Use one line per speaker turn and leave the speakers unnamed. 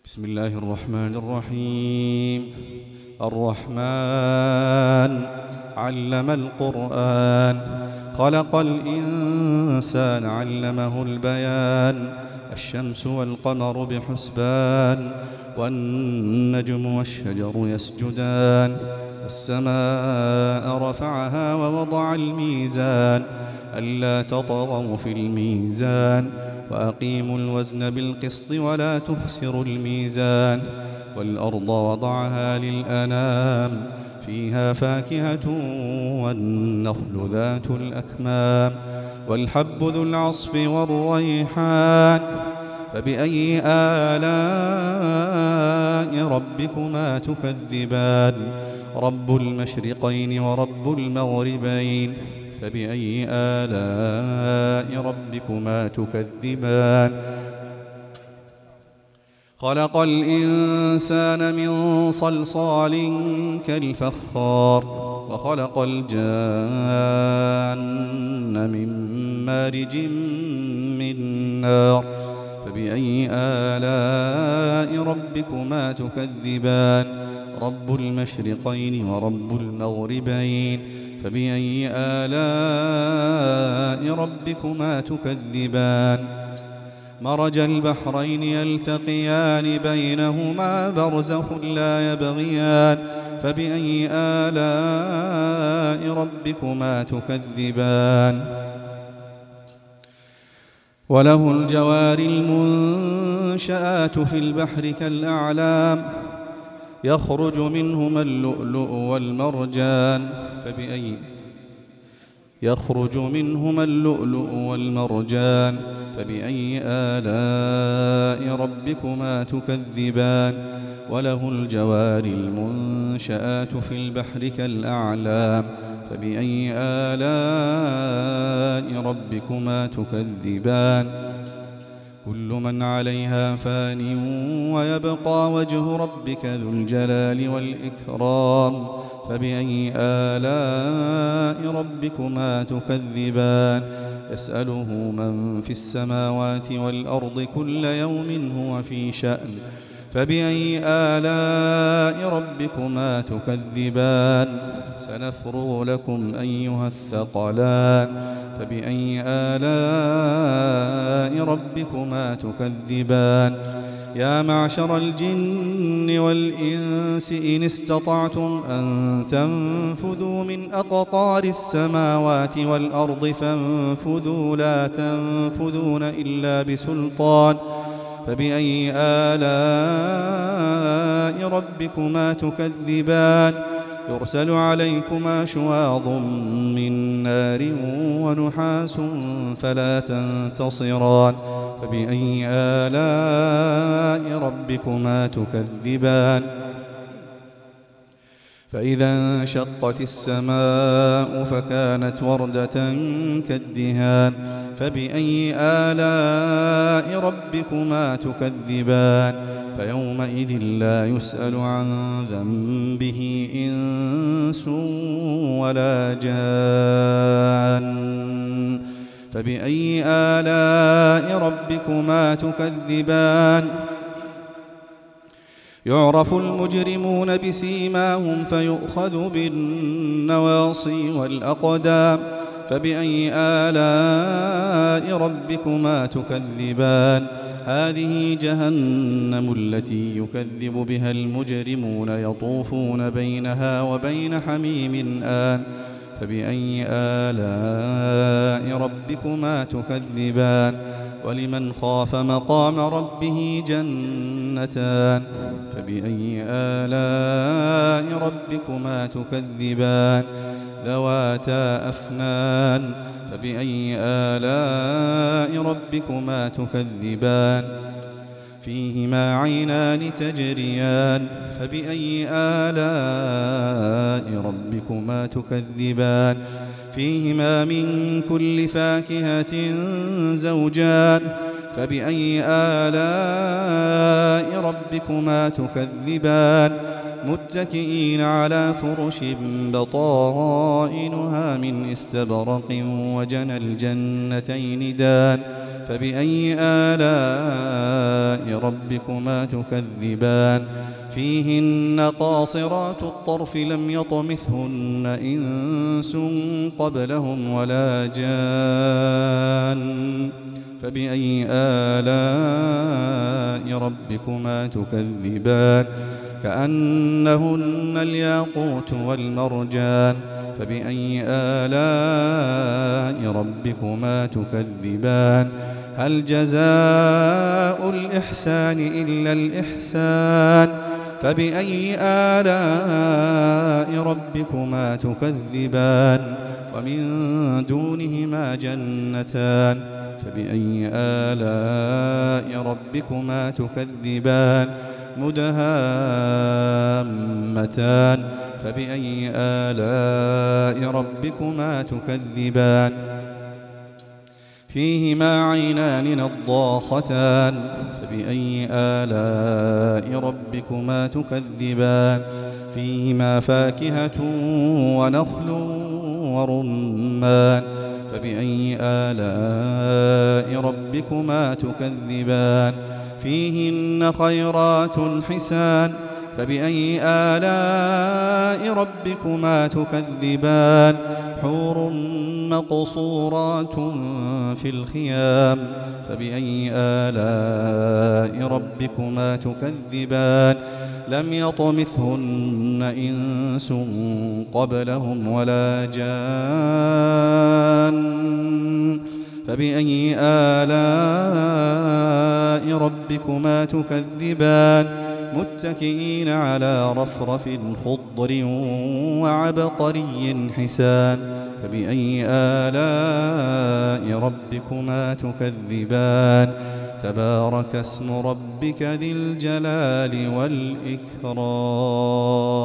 بسم الله الرحمن الرحيم. الرحمن علم القرآن، خلق الإنسان علمه البيان. الشمس والقمر بحسبان، والنجم والشجر يسجدان. السماء رفعها ووضع الميزان، ألا تطغوا في الميزان، وأقيموا الوزن بالقسط ولا تخسروا الميزان. والأرض وضعها للأنام، فيها فاكهة والنخل ذات الأكمام، والحب ذو العصف والريحان. فبأي آلاء ربكما تكذبان؟ رب المشرقين ورب المغربين. فبأي آلاء ربكما تكذبان؟ خلق الإنسان من صلصال كالفخار، وخلق الجان من مارج من نار. فبأي آلاء ربكما تكذبان؟ رب المشرقين ورب المغربين. فبأي آلاء ربكما تكذبان؟ مرج البحرين يلتقيان، بينهما برزخ لا يبغيان. فبأي آلاء ربكما تكذبان؟ وله الجوار المنشآت في البحر كالأعلام، يخرج منهما اللؤلؤ والمرجان. فبأي آلاء ربكما تكذبان؟ وله الجوار المنشآت في البحر كالأعلام، فبأي آلاء ربكما تكذبان؟ كل من عليها فان، ويبقى وجه ربك ذو الجلال والإكرام. فبأي آلاء ربكما تكذبان؟ يسأله من في السماوات والأرض كل يوم هو في شأن. فبأي آلاء ربكما تكذبان؟ سنفرغ لكم أيها الثقلان. فبأي آلاء ربكما تكذبان؟ يا معشر الجن والإنس إن استطعتم أن تنفذوا من أقطار السماوات والأرض فانفذوا، لا تنفذون إلا بسلطان. فبأي آلاء ربكما تكذبان؟ يرسل عليكما شواظ من نار ونحاس فلا تنتصران. فبأي آلاء ربكما تكذبان؟ فإذا انشقت السماء فكانت وردة كالدهان. فبأي آلاء ربكما تكذبان؟ فيومئذ لا يسأل عن ذنبه إنس ولا جان. فبأي آلاء ربكما تكذبان؟ يعرف المجرمون بسيماهم فيؤخذ بالنواصي والأقدام. فبأي آلاء ربكما تكذبان؟ هذه جهنم التي يكذب بها المجرمون، يطوفون بينها وبين حميم آن. فبأي آلاء ربكما تكذبان؟ ولمن خاف مقام ربه جنتان. فبأي آلاء ربكما تكذبان؟ ذواتا أفنان. فبأي آلاء ربكما تكذبان؟ فيهما عينان تجريان. فبأي آلاء ربكما تكذبان؟ فيهما من كل فاكهة زوجان. فبأي آلاء ربكما تكذبان؟ متكئين على فرش بطائنها من استبرق، وجنى الجنتين دان. فبأي آلاء ربكما تكذبان فيهن قاصرات الطرف لم يطمثهن إنس قبلهم ولا جان فبأي آلاء ربكما تكذبان كأنهن الياقوت والمرجان فبأي آلاء ربكما تكذبان هل جزاء الإحسان إلا الإحسان فبأي آلاء ربكما تكذبان ومن دونهما جنتان فبأي آلاء ربكما تكذبان مدهامتان فبأي آلاء ربكما تكذبان فيهما عينان نضاختان فبأي آلاء ربكما تكذبان فيهما فاكهة ونخل ورمان فبأي آلاء ربكما تكذبان فيهن خيرات حسان فبأي آلاء ربكما تكذبان حور مقصورات في الخيام فبأي آلاء ربكما تكذبان لم يطمثهن إنس قبلهم ولا جان فبأي آلاء ربكما تكذبان متكئين على رفرف خضر وعبقري حسان فبأي آلاء ربكما تكذبان تبارك اسم ربك ذي الجلال والإكرام